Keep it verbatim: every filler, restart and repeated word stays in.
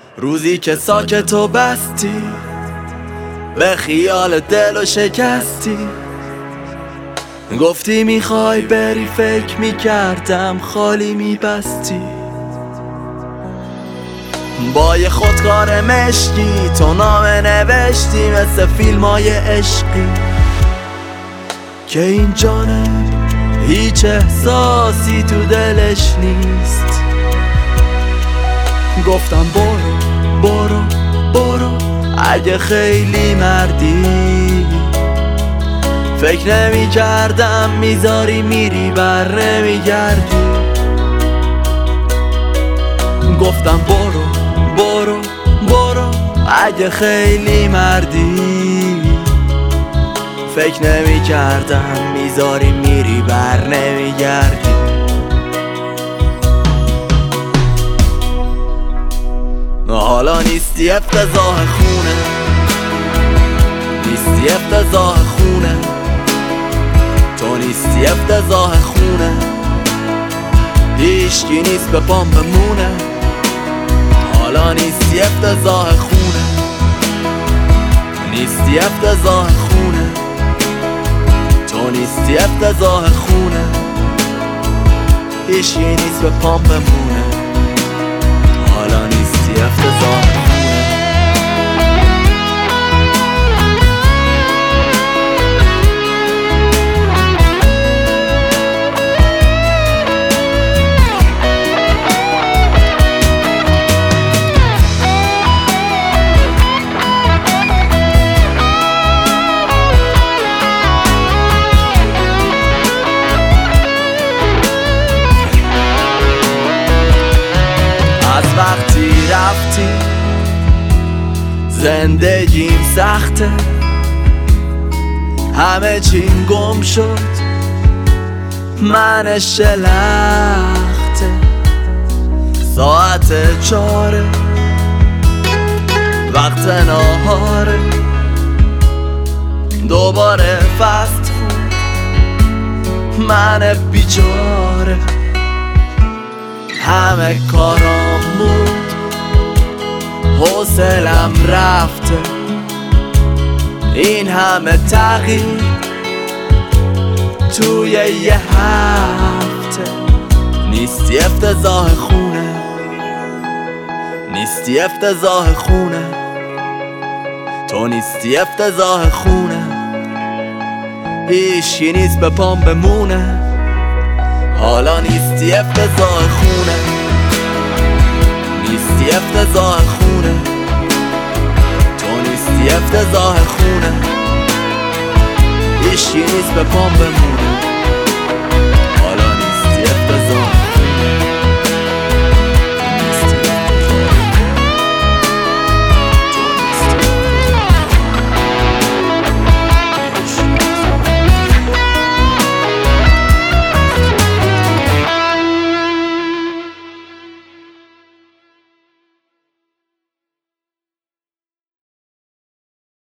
روزی که ساکت و بستی، به خیال دل و شکستی، گفتی میخوای بری، فکر میکردم خالی میبستی. با یه خودکار مشکی تو نامه نوشتی، مثل فیلم های عشقی که این جانم هیچ احساسی تو دلش نیست. گفتم برو برو برو، اگه خیلی مردی، فکر نمی کردم میذاری میری بر نمیگردی. گفتم برو برو برو، اگه خیلی مردی، فکر نمی کردم میذاری میری بر نمیگردی. حالا نیستی افتضاح خونه، نیستی افتضاح خونه، تو نیستی افتضاح خونه، هیچکی نیست به پام بمونه. حالا نیستی افتضاح خونه، نیستی افتضاح خونه، تو نیستی افتضاح خونه، هیچکی نیست به پام بمونه. حالا نیستی افتضاح خونه. از وقتی رفتی زندگیم سخته، همه چیم گم شد، من شلخته. ساعت چاره، وقت ناهاره، دوباره فست فود، من بیچاره. همه کارام بود، حوصلم رفته، این همه تغییر توی یه هفته. نیستی افتضاح خونه، نیستی افتضاح خونه، تو نیستی افتضاح خونه، هیچکی نیست به پام بمونه. حالا نیستی افتضاح خونه، نیستی افتضاح خونه، تو نیستی افتضاح خونه، هیچکی نیست به پام بمونه.